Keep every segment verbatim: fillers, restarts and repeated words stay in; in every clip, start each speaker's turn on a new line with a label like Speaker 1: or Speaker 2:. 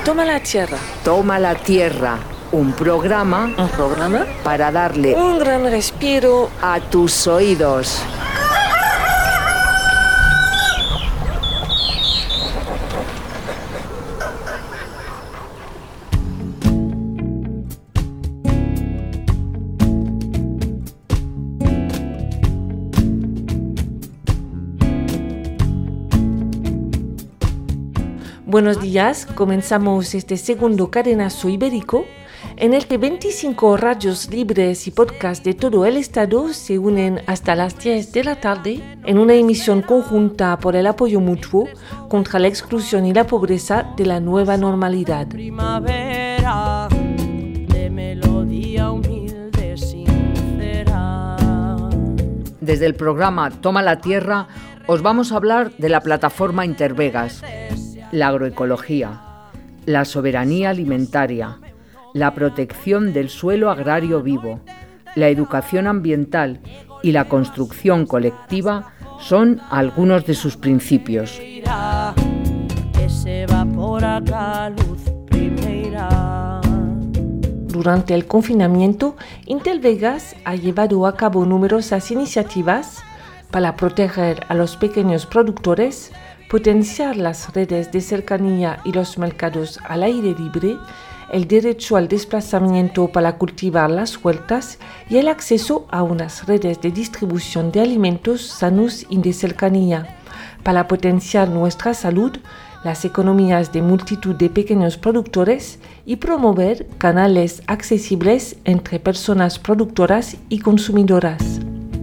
Speaker 1: Toma la tierra.
Speaker 2: Toma la tierra, un programa,
Speaker 1: ¿Un programa?
Speaker 2: para darle
Speaker 1: Un gran respiro
Speaker 2: a tus oídos.
Speaker 1: Buenos días, comenzamos este segundo cadenazo ibérico en el que veinticinco radios libres y podcasts de todo el estado se unen hasta las diez de la tarde en una emisión conjunta por el apoyo mutuo contra la exclusión y la pobreza de la nueva normalidad.
Speaker 3: Primavera de melodía humilde, sincera.
Speaker 2: Desde el programa Toma la Tierra os vamos a hablar de la plataforma Intervegas, la agroecología, la soberanía alimentaria, la protección del suelo agrario vivo, la educación ambiental y la construcción colectiva son algunos de sus principios.
Speaker 1: Durante el confinamiento, Intervegas ha llevado a cabo numerosas iniciativas para proteger a los pequeños productores, potenciar las redes de cercanía y los mercados al aire libre, el derecho al desplazamiento para cultivar las huertas y el acceso a unas redes de distribución de alimentos sanos y de cercanía, para potenciar nuestra salud, las economías de multitud de pequeños productores y promover canales accesibles entre personas productoras y consumidoras.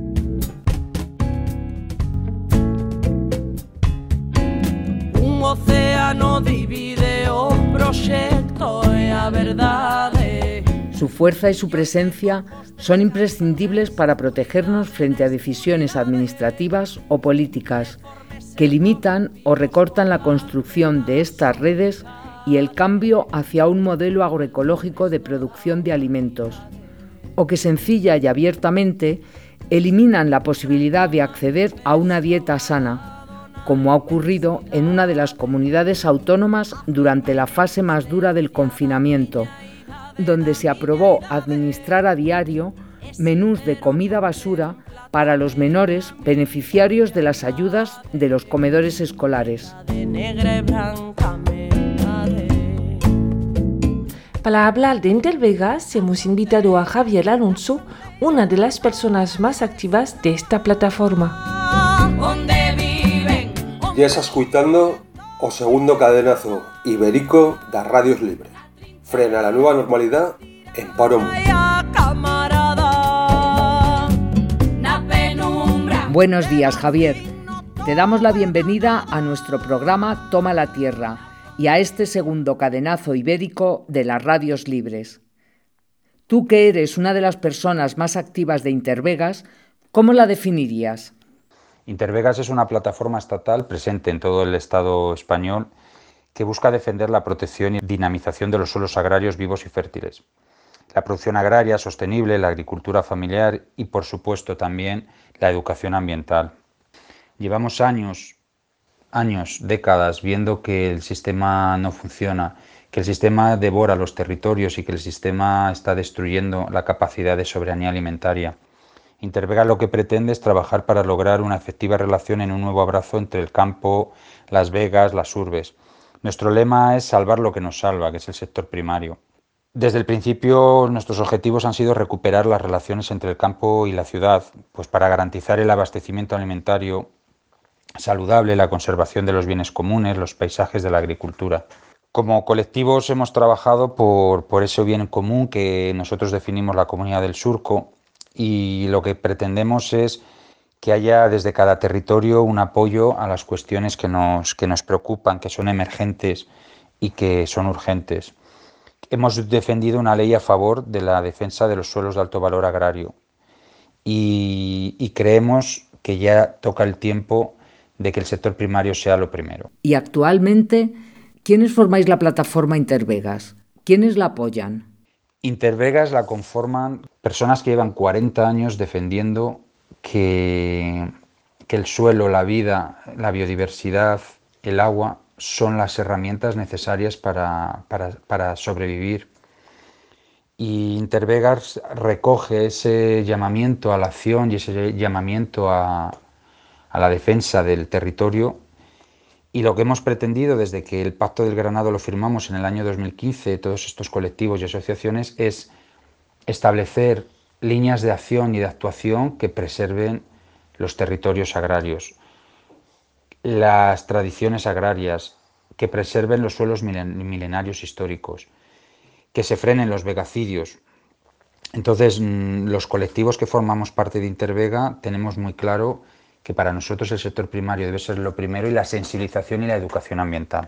Speaker 3: Océano divide o proyecto e a verdade.
Speaker 2: Su fuerza y su presencia son imprescindibles para protegernos frente a decisiones administrativas o políticas que limitan o recortan la construcción de estas redes y el cambio hacia un modelo agroecológico de producción de alimentos, o que sencilla y abiertamente eliminan la posibilidad de acceder a una dieta sana, como ha ocurrido en una de las comunidades autónomas durante la fase más dura del confinamiento, donde se aprobó administrar a diario menús de comida basura para los menores beneficiarios de las ayudas de los comedores escolares.
Speaker 1: Para hablar de Intervegas hemos invitado a Javier Alonso, una de las personas más activas de esta plataforma.
Speaker 4: Ya estás escuchando o segundo cadenazo ibérico das radios libres. Frena la nueva normalidad en paro mundial.
Speaker 2: Buenos días, Javier. Te damos la bienvenida a nuestro programa Toma la Tierra y a este segundo cadenazo ibérico de las radios libres. Tú, que eres una de las personas más activas de Intervegas, ¿cómo la definirías?
Speaker 5: Intervegas es una plataforma estatal presente en todo el Estado español que busca defender la protección y dinamización de los suelos agrarios vivos y fértiles, la producción agraria sostenible, la agricultura familiar y, por supuesto, también la educación ambiental. Llevamos años, años, décadas viendo que el sistema no funciona, que el sistema devora los territorios y que el sistema está destruyendo la capacidad de soberanía alimentaria. Intervegas lo que pretende es trabajar para lograr una efectiva relación en un nuevo abrazo entre el campo, las vegas, las urbes. Nuestro lema es salvar lo que nos salva, que es el sector primario. Desde el principio nuestros objetivos han sido recuperar las relaciones entre el campo y la ciudad, pues para garantizar el abastecimiento alimentario saludable, la conservación de los bienes comunes, los paisajes de la agricultura. Como colectivos hemos trabajado por, por ese bien común que nosotros definimos la Comunidad del Surco, y lo que pretendemos es que haya desde cada territorio un apoyo a las cuestiones que nos, que nos preocupan, que son emergentes y que son urgentes. Hemos defendido una ley a favor de la defensa de los suelos de alto valor agrario y, y creemos que ya toca el tiempo de que el sector primario sea lo primero.
Speaker 2: Y actualmente, ¿quiénes formáis la plataforma Intervegas? ¿Quiénes la apoyan?
Speaker 5: Intervegas la conforman personas que llevan cuarenta años defendiendo que, que el suelo, la vida, la biodiversidad, el agua son las herramientas necesarias para, para, para sobrevivir. Y Intervegas recoge ese llamamiento a la acción y ese llamamiento a, a la defensa del territorio. Y lo que hemos pretendido desde que el Pacto del Granado lo firmamos en el año dos mil quince, todos estos colectivos y asociaciones, es establecer líneas de acción y de actuación que preserven los territorios agrarios, las tradiciones agrarias, que preserven los suelos milenarios históricos, que se frenen los vegacidios. Entonces, los colectivos que formamos parte de Intervega tenemos muy claro que para nosotros el sector primario debe ser lo primero y la sensibilización y la educación ambiental.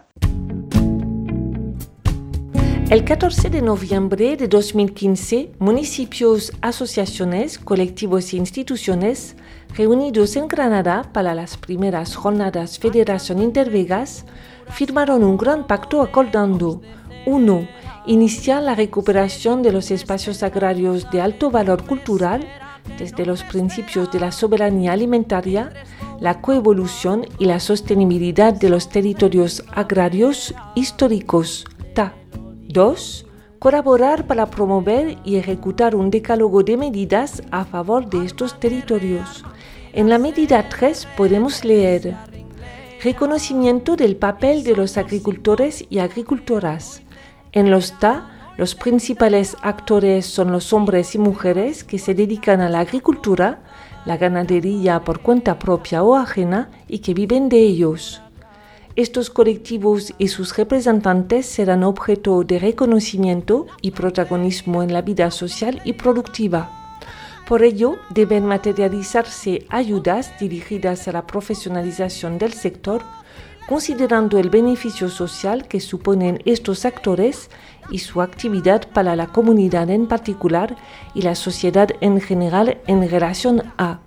Speaker 1: El catorce de noviembre de dos mil quince, municipios, asociaciones, colectivos e instituciones reunidos en Granada para las primeras jornadas Federación Intervegas firmaron un gran pacto acordando: uno. Iniciar la recuperación de los espacios agrarios de alto valor cultural desde los principios de la soberanía alimentaria, la coevolución y la sostenibilidad de los territorios agrarios históricos. T A. dos. Colaborar para promover y ejecutar un decálogo de medidas a favor de estos territorios. En la medida tres podemos leer: reconocimiento del papel de los agricultores y agricultoras. En los T A, los principales actores son los hombres y mujeres que se dedican a la agricultura, la ganadería por cuenta propia o ajena y que viven de ellos. Estos colectivos y sus representantes serán objeto de reconocimiento y protagonismo en la vida social y productiva. Por ello, deben materializarse ayudas dirigidas a la profesionalización del sector, considerando el beneficio social que suponen estos actores y su actividad para la comunidad en particular y la sociedad en general en relación a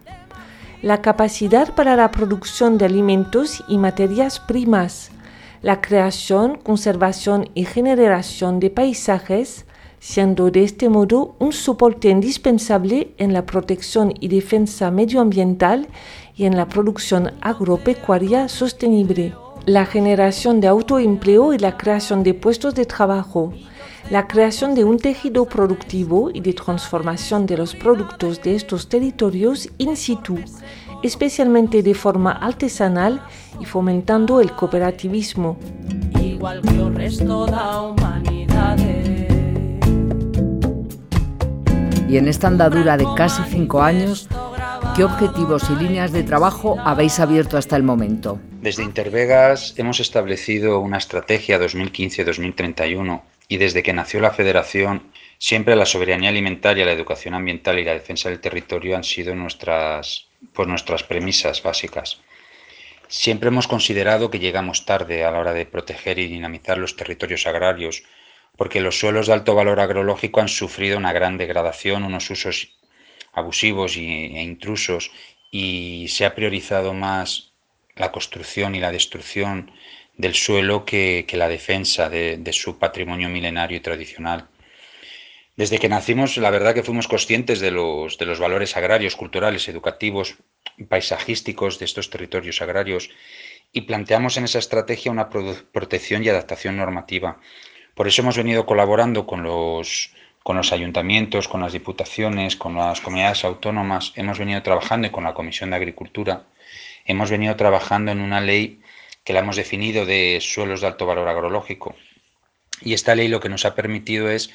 Speaker 1: la capacidad para la producción de alimentos y materias primas, la creación, conservación y generación de paisajes, siendo de este modo un soporte indispensable en la protección y defensa medioambiental y en la producción agropecuaria sostenible, la generación de autoempleo y la creación de puestos de trabajo, la creación de un tejido productivo y de transformación de los productos de estos territorios in situ, especialmente de forma artesanal y fomentando el cooperativismo.
Speaker 3: Igual que el resto de la humanidad.
Speaker 2: Y en esta andadura de casi cinco años, ¿qué objetivos y líneas de trabajo habéis abierto hasta el momento?
Speaker 5: Desde Intervegas hemos establecido una estrategia dos mil quince a dos mil treinta y uno y desde que nació la Federación siempre la soberanía alimentaria, la educación ambiental y la defensa del territorio han sido nuestras, pues nuestras premisas básicas. Siempre hemos considerado que llegamos tarde a la hora de proteger y dinamizar los territorios agrarios, porque los suelos de alto valor agrológico han sufrido una gran degradación, unos usos abusivos e intrusos, y se ha priorizado más la construcción y la destrucción del suelo que, que la defensa de, de su patrimonio milenario y tradicional. Desde que nacimos, la verdad que fuimos conscientes de los, de los valores agrarios, culturales, educativos, paisajísticos de estos territorios agrarios y planteamos en esa estrategia una protección y adaptación normativa. Por eso hemos venido colaborando con los, con los ayuntamientos, con las diputaciones, con las comunidades autónomas. Hemos venido trabajando y con la Comisión de Agricultura. Hemos venido trabajando en una ley que la hemos definido de suelos de alto valor agrológico. Y esta ley lo que nos ha permitido es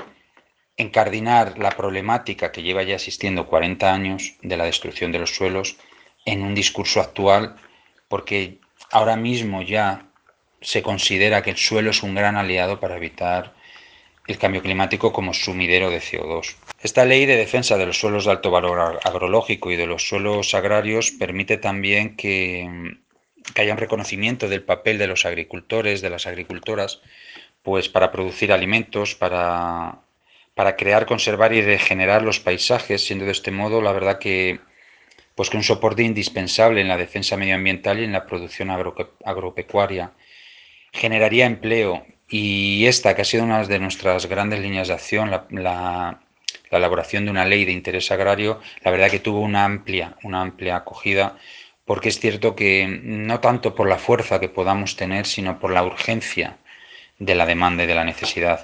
Speaker 5: encardinar la problemática que lleva ya existiendo cuarenta años de la destrucción de los suelos en un discurso actual, porque ahora mismo ya se considera que el suelo es un gran aliado para evitar el cambio climático como sumidero de C O dos. Esta ley de defensa de los suelos de alto valor agrológico y de los suelos agrarios permite también que, que haya un reconocimiento del papel de los agricultores, de las agricultoras, pues para producir alimentos, para, para crear, conservar y regenerar los paisajes, siendo de este modo, la verdad que pues que un soporte indispensable en la defensa medioambiental y en la producción agro, agropecuaria. Generaría empleo y esta, que ha sido una de nuestras grandes líneas de acción, la, la, la elaboración de una ley de interés agrario, la verdad que tuvo una amplia, una amplia acogida porque es cierto que no tanto por la fuerza que podamos tener, sino por la urgencia de la demanda y de la necesidad.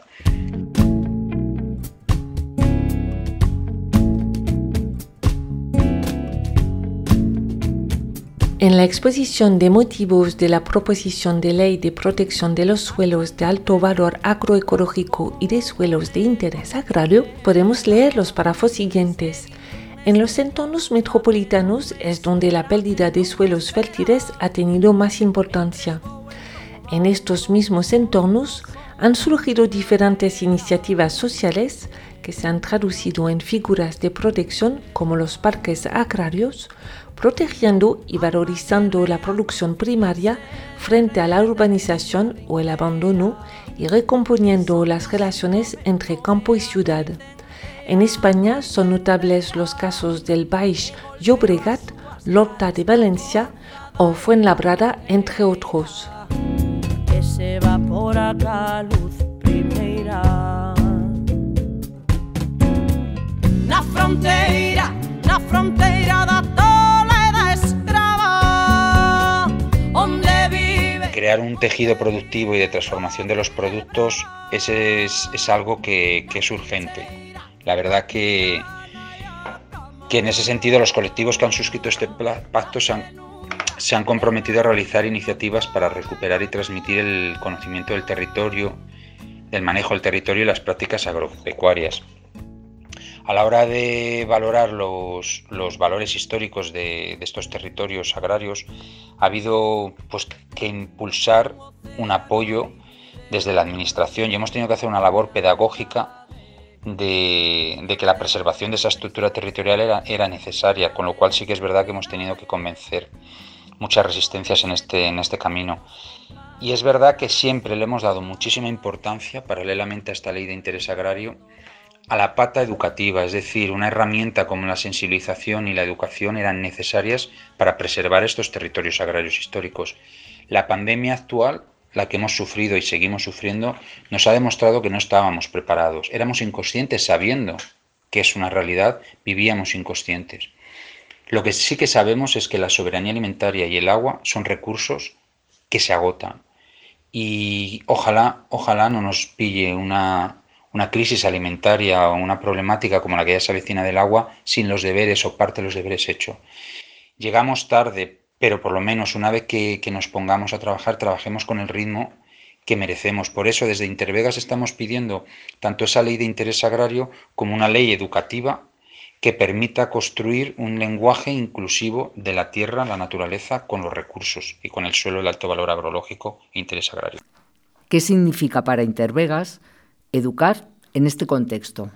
Speaker 1: En la exposición de motivos de la proposición de ley de protección de los suelos de alto valor agroecológico y de suelos de interés agrario, podemos leer los párrafos siguientes. En los entornos metropolitanos es donde la pérdida de suelos fértiles ha tenido más importancia. En estos mismos entornos han surgido diferentes iniciativas sociales que se han traducido en figuras de protección como los parques agrarios, protegiendo y valorizando la producción primaria frente a la urbanización o el abandono y recomponiendo las relaciones entre campo y ciudad. En España son notables los casos del Baix Llobregat, l'Horta de Valencia o Fuenlabrada, entre otros.
Speaker 3: Que se evapora a luz primeira. Na fronteira, na fronteira da
Speaker 5: crear un tejido productivo y de transformación de los productos ese es, es algo que, que es urgente. La verdad que, que en ese sentido los colectivos que han suscrito este pacto se han, se han comprometido a realizar iniciativas para recuperar y transmitir el conocimiento del territorio, del manejo del territorio y las prácticas agropecuarias. A la hora de valorar los, los valores históricos de, de estos territorios agrarios, ha habido pues, que impulsar un apoyo desde la Administración y hemos tenido que hacer una labor pedagógica de, de que la preservación de esa estructura territorial era, era necesaria, con lo cual sí que es verdad que hemos tenido que convencer muchas resistencias en este, en este camino. Y es verdad que siempre le hemos dado muchísima importancia, paralelamente a esta ley de interés agrario, a la pata educativa, es decir, una herramienta como la sensibilización y la educación eran necesarias para preservar estos territorios agrarios históricos. La pandemia actual, la que hemos sufrido y seguimos sufriendo, nos ha demostrado que no estábamos preparados. Éramos inconscientes sabiendo que es una realidad, vivíamos inconscientes. Lo que sí que sabemos es que la soberanía alimentaria y el agua son recursos que se agotan. Y ojalá, ojalá no nos pille una... una crisis alimentaria o una problemática como la que ya se avecina del agua sin los deberes o parte de los deberes hechos. Llegamos tarde, pero por lo menos una vez que, que nos pongamos a trabajar, trabajemos con el ritmo que merecemos. Por eso desde Intervegas estamos pidiendo tanto esa ley de interés agrario como una ley educativa que permita construir un lenguaje inclusivo de la tierra, la naturaleza, con los recursos y con el suelo de alto valor agrológico e interés agrario.
Speaker 2: ¿Qué significa para Intervegas educar en este contexto?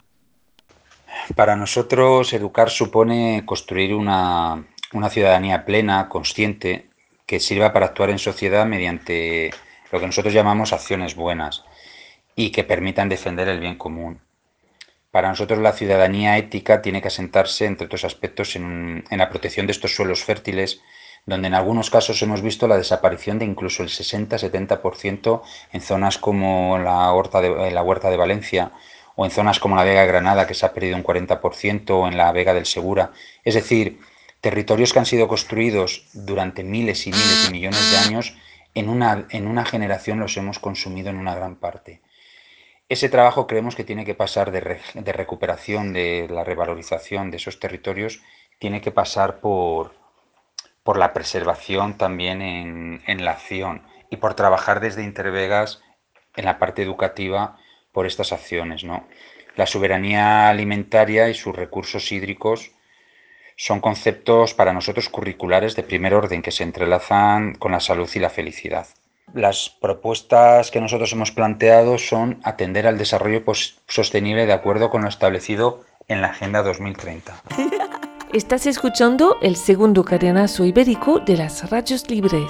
Speaker 5: Para nosotros educar supone construir una, una ciudadanía plena, consciente, que sirva para actuar en sociedad mediante lo que nosotros llamamos acciones buenas y que permitan defender el bien común. Para nosotros la ciudadanía ética tiene que asentarse, entre otros aspectos, en, en la protección de estos suelos fértiles, donde en algunos casos hemos visto la desaparición de incluso el sesenta a setenta por ciento en zonas como la, Horta de, la Huerta de Valencia o en zonas como la Vega de Granada, que se ha perdido un cuarenta por ciento, o en la Vega del Segura. Es decir, territorios que han sido construidos durante miles y miles de millones de años, en una, en una generación los hemos consumido en una gran parte. Ese trabajo creemos que tiene que pasar de, re, de recuperación, de la revalorización de esos territorios, tiene que pasar por... por la preservación también en, en la acción y por trabajar desde Intervegas en la parte educativa por estas acciones, ¿no? La soberanía alimentaria y sus recursos hídricos son conceptos para nosotros curriculares de primer orden que se entrelazan con la salud y la felicidad. Las propuestas que nosotros hemos planteado son atender al desarrollo sostenible de acuerdo con lo establecido en la Agenda dos mil treinta.
Speaker 1: Estás escuchando el segundo cadenazo ibérico de las radios libres.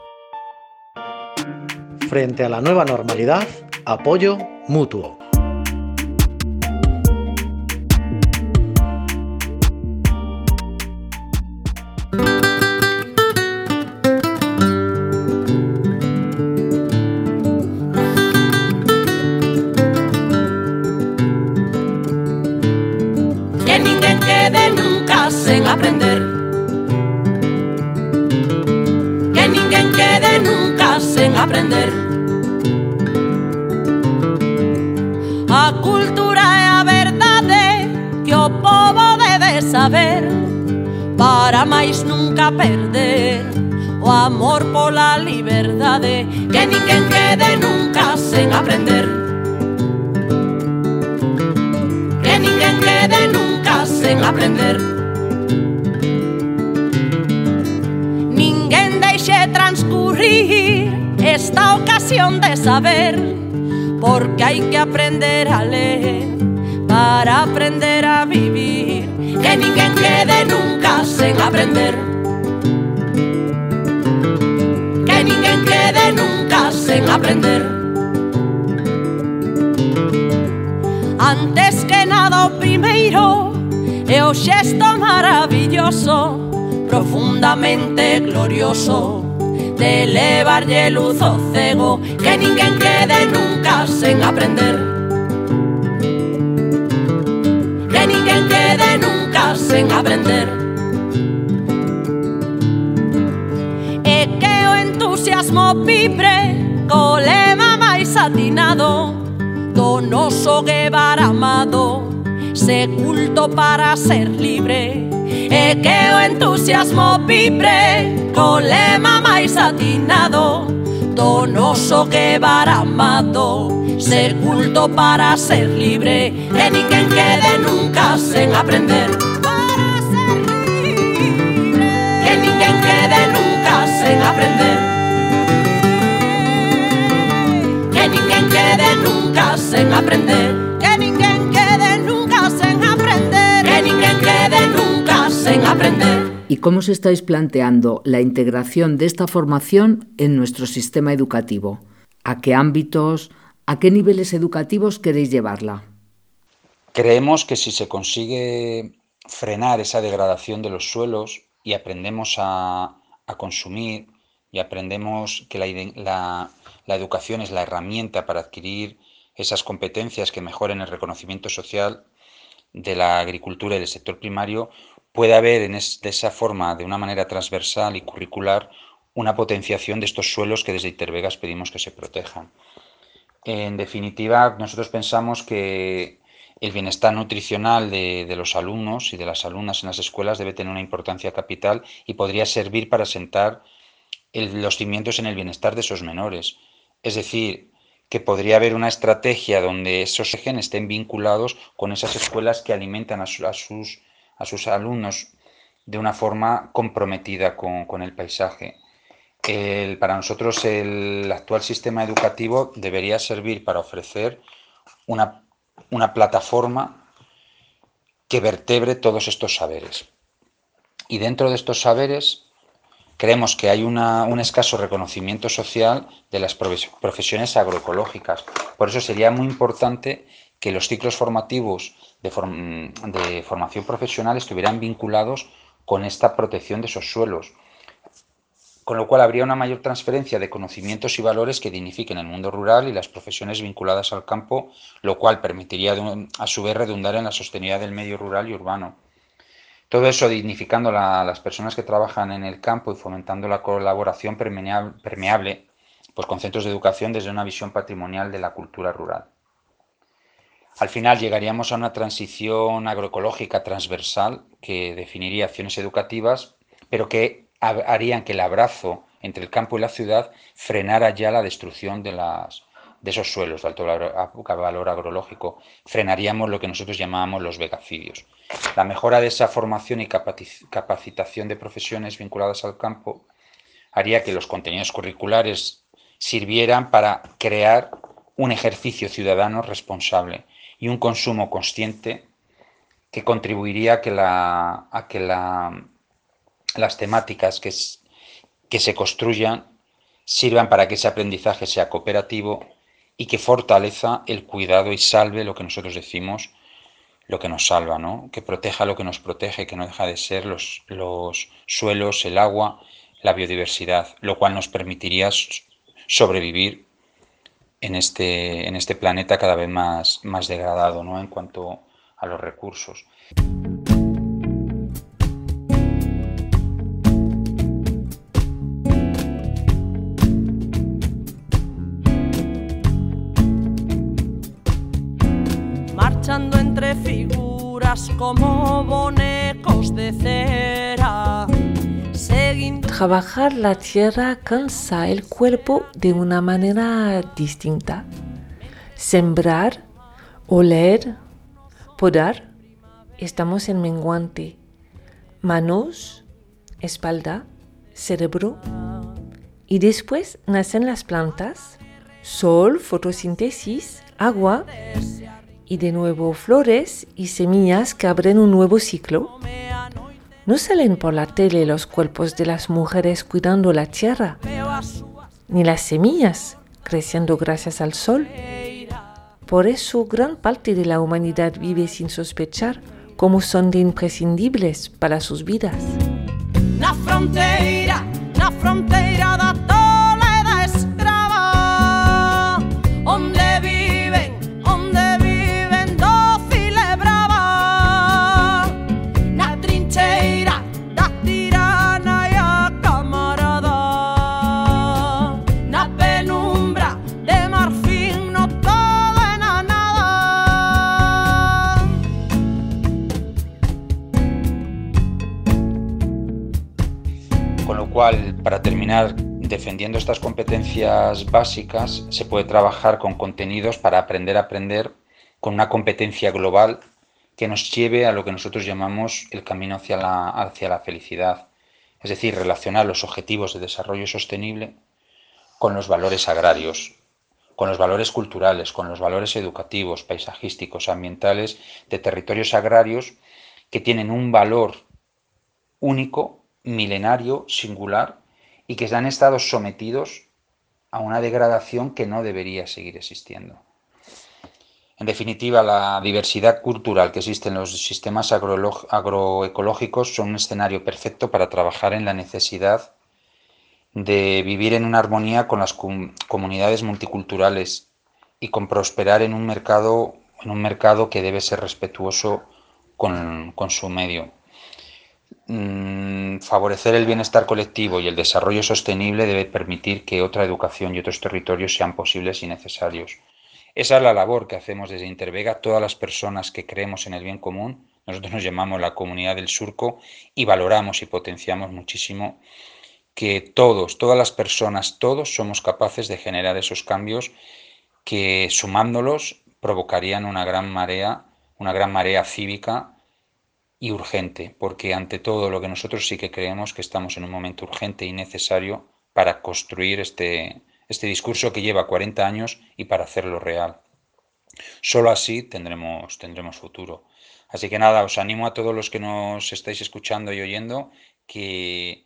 Speaker 6: Frente a la nueva normalidad, apoyo mutuo.
Speaker 3: Quien intente de nunca en aprender, sen aprender. A cultura é a verdade que o povo debe saber, para máis nunca perder o amor pola liberdade, que ninguén quede nunca sen aprender, que ninguén quede nunca sen aprender. Ninguén deixe transcurrir esta ocasión de saber, porque hai que aprender a ler para aprender a vivir, que ninguén quede nunca sen aprender, que ninguén quede nunca sen aprender. Antes que nada o primeiro é o xesto maravilloso, profundamente glorioso, de levarlle luz ao cego, que ninguén quede nunca sen aprender, que ninguén quede nunca sen aprender. E que o entusiasmo vibre co lema máis atinado do noso Guevara amado, se culto para ser libre. E que o entusiasmo vibre co lema máis atinado do noso Guevara amado, ser culto para ser libre, que ninguén quede nunca sen aprender, para ser libre, que ninguén quede nunca sen aprender, que ninguén quede nunca sen aprender, que ninguén quede nunca sen aprender, que ninguén quede nunca sen aprender.
Speaker 2: ¿Y cómo os estáis planteando la integración de esta formación en nuestro sistema educativo? ¿A qué ámbitos, a qué niveles educativos queréis llevarla?
Speaker 5: Creemos que si se consigue frenar esa degradación de los suelos y aprendemos a, a consumir y aprendemos que la, la, la educación es la herramienta para adquirir esas competencias que mejoren el reconocimiento social de la agricultura y del sector primario, puede haber en es, de esa forma, de una manera transversal y curricular, una potenciación de estos suelos que desde Itervegas pedimos que se protejan. En definitiva, nosotros pensamos que el bienestar nutricional de, de los alumnos y de las alumnas en las escuelas debe tener una importancia capital y podría servir para sentar el, los cimientos en el bienestar de esos menores. Es decir, que podría haber una estrategia donde esos ejes estén vinculados con esas escuelas que alimentan a, su, a, sus, a sus alumnos de una forma comprometida con, con el paisaje. El, para nosotros el actual sistema educativo debería servir para ofrecer una, una plataforma que vertebre todos estos saberes. Y dentro de estos saberes creemos que hay una, un escaso reconocimiento social de las profesiones agroecológicas. Por eso sería muy importante que los ciclos formativos de, form, de formación profesional estuvieran vinculados con esta protección de esos suelos, con lo cual habría una mayor transferencia de conocimientos y valores que dignifiquen el mundo rural y las profesiones vinculadas al campo, lo cual permitiría a su vez redundar en la sostenibilidad del medio rural y urbano. Todo eso dignificando a las personas que trabajan en el campo y fomentando la colaboración permeable pues, con centros de educación desde una visión patrimonial de la cultura rural. Al final llegaríamos a una transición agroecológica transversal que definiría acciones educativas, pero que harían que el abrazo entre el campo y la ciudad frenara ya la destrucción de, las, de esos suelos de alto valor agrológico. Frenaríamos lo que nosotros llamábamos los vegacidios. La mejora de esa formación y capacitación de profesiones vinculadas al campo haría que los contenidos curriculares sirvieran para crear un ejercicio ciudadano responsable y un consumo consciente que contribuiría a que, la, a que la, las temáticas que, que se construyan sirvan para que ese aprendizaje sea cooperativo y que fortaleza el cuidado y salve lo que nosotros decimos, lo que nos salva, ¿no? Que proteja lo que nos protege, que no deja de ser los, los suelos, el agua, la biodiversidad, lo cual nos permitiría sobrevivir en este, en este planeta cada vez más, más degradado, ¿no? En cuanto a los recursos.
Speaker 3: figuras como bonecos de cera.
Speaker 1: Trabajar la tierra cansa el cuerpo de una manera distinta. Sembrar, oler, podar, estamos en menguante. Manos, espalda, cerebro. Y después nacen las plantas, sol, fotosíntesis, agua y de nuevo flores y semillas que abren un nuevo ciclo. No salen por la tele los cuerpos de las mujeres cuidando la tierra, ni las semillas creciendo gracias al sol. Por eso gran parte de la humanidad vive sin sospechar cómo son de imprescindibles para sus vidas.
Speaker 3: La frontera, la frontera da toda escrava, donde viven, donde viven dóciles brava, la trinchera da tirana y a camarada, la penumbra de marfil no todo en nada.
Speaker 5: Con lo cual, para terminar, defendiendo estas competencias básicas, se puede trabajar con contenidos para aprender a aprender con una competencia global que nos lleve a lo que nosotros llamamos el camino hacia la, hacia la felicidad. Es decir, relacionar los objetivos de desarrollo sostenible con los valores agrarios, con los valores culturales, con los valores educativos, paisajísticos, ambientales, de territorios agrarios que tienen un valor único, milenario, singular, y que han estado sometidos a una degradación que no debería seguir existiendo. En definitiva, la diversidad cultural que existe en los sistemas agroecológicos son un escenario perfecto para trabajar en la necesidad de vivir en una armonía con las com- comunidades multiculturales y con prosperar en un mercado, en un mercado que debe ser respetuoso con, con su medio. Mm, favorecer el bienestar colectivo y el desarrollo sostenible debe permitir que otra educación y otros territorios sean posibles y necesarios. Esa es la labor que hacemos desde Intervega, todas las personas que creemos en el bien común. Nosotros nos llamamos la Comunidad del Surco y valoramos y potenciamos muchísimo que todos, todas las personas, todos somos capaces de generar esos cambios que, sumándolos, provocarían una gran marea, una gran marea cívica y urgente, porque ante todo lo que nosotros sí que creemos que estamos en un momento urgente y necesario para construir este, este discurso que lleva cuarenta años y para hacerlo real. Solo así tendremos, tendremos futuro. Así que nada, os animo a todos los que nos estáis escuchando y oyendo que,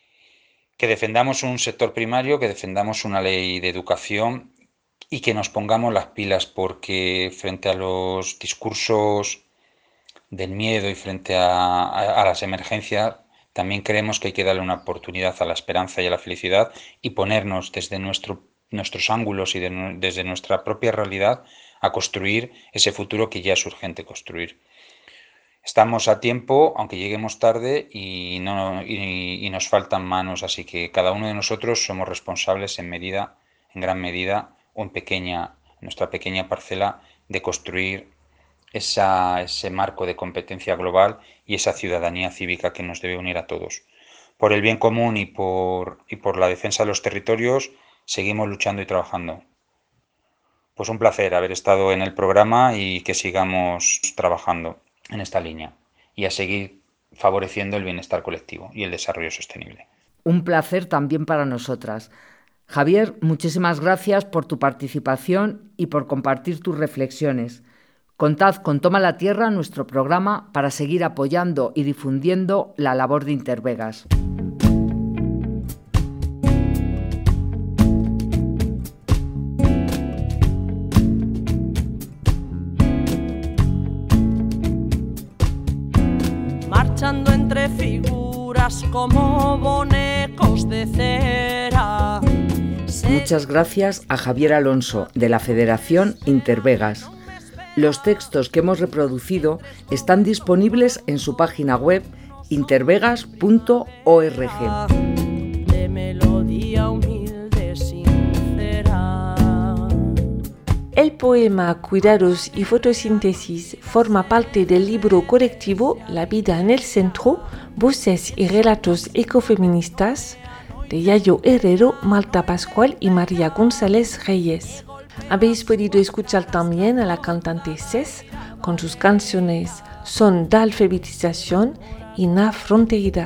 Speaker 5: que defendamos un sector primario, que defendamos una ley de educación y que nos pongamos las pilas, porque frente a los discursos del miedo y frente a, a, a las emergencias, también creemos que hay que darle una oportunidad a la esperanza y a la felicidad y ponernos desde nuestro, nuestros ángulos y de, desde nuestra propia realidad a construir ese futuro que ya es urgente construir. Estamos a tiempo, aunque lleguemos tarde y, no, y, y nos faltan manos, así que cada uno de nosotros somos responsables en medida, en gran medida o en pequeña, en nuestra pequeña parcela, de construir Esa, ese marco de competencia global y esa ciudadanía cívica que nos debe unir a todos. Por el bien común y por, y por la defensa de los territorios, seguimos luchando y trabajando. Pues un placer haber estado en el programa y que sigamos trabajando en esta línea y a seguir favoreciendo el bienestar colectivo y el desarrollo sostenible.
Speaker 2: Un placer también para nosotras. Javier, muchísimas gracias por tu participación y por compartir tus reflexiones. Contad con Toma la Tierra, nuestro programa, para seguir apoyando y difundiendo la labor de Intervegas.
Speaker 3: Marchando entre figuras como bonecos de cera.
Speaker 2: Muchas gracias a Javier Alonso, de la Federación Intervegas. Los textos que hemos reproducido están disponibles en su página web intervegas punto org.
Speaker 3: De melodía humilde, sincera.
Speaker 1: El poema Cuidados y fotosíntesis forma parte del libro colectivo La vida en el centro, voces y relatos ecofeministas de Yayo Herrero, Malta Pascual y María González Reyes. Habéis podido escuchar también a la cantante Cés con sus canciones Son da alfabetización y Na Fronteira.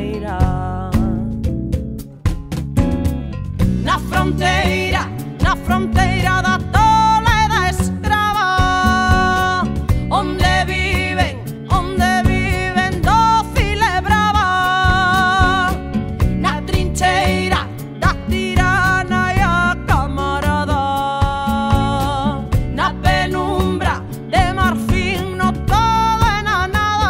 Speaker 3: Na fronteira, na fronteira da tola e da escrava, onde viven, onde viven dócil e brava, na trincheira da tirana e a camarada, na penumbra de marfín no todo e na nada.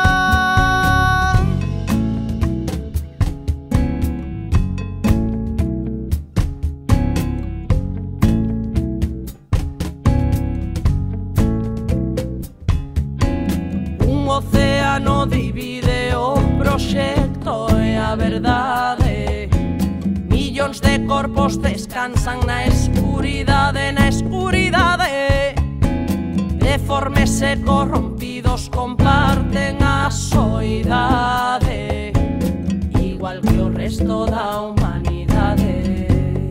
Speaker 3: Un océano divide o proxecto e a verdade. Millóns de corpos descansan na escuridade, na escuridade. Deformes e corrompidos comparten a soidade, igual que o resto da humanidade.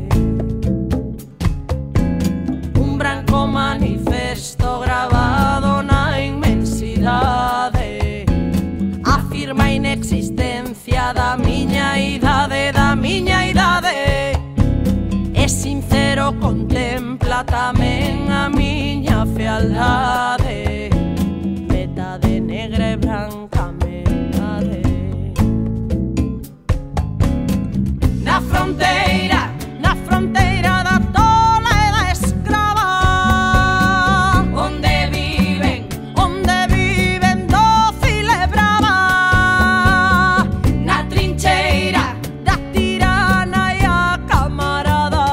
Speaker 3: Un branco manifesto gravado na inmensidade afirma a inexistencia da miña idade, da miña idade. E sincero contempla tamén a miña fealdade, metade negra e branca metade. Na fronteira, na fronteira da tola e da escrava, onde viven, onde viven dócil e brava, na trincheira da tirana e a camarada,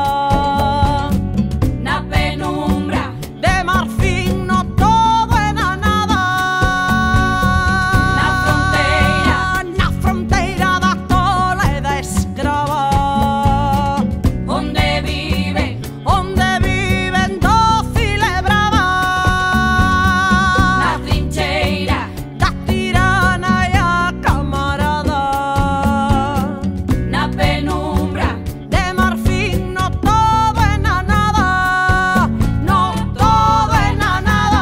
Speaker 3: na penumbra de marfín no todo e na nada. Na fronteira, na fronteira da tola e da escrava, onde viven, onde viven dócil e brava, na trincheira da tirana e a camarada, na penumbra de marfín no todo e na nada, no todo e na nada.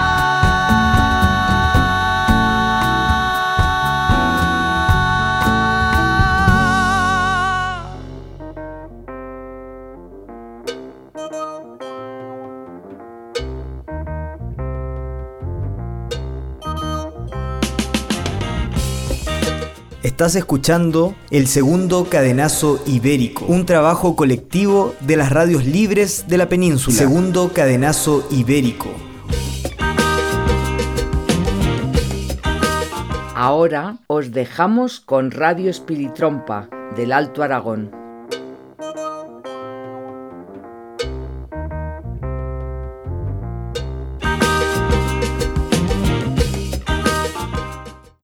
Speaker 7: Estás escuchando El Segundo Cadenazo Ibérico, un trabajo colectivo de las radios libres de la península. Segundo Cadenazo Ibérico.
Speaker 2: Ahora os dejamos con Radio Espilitrompa del Alto Aragón.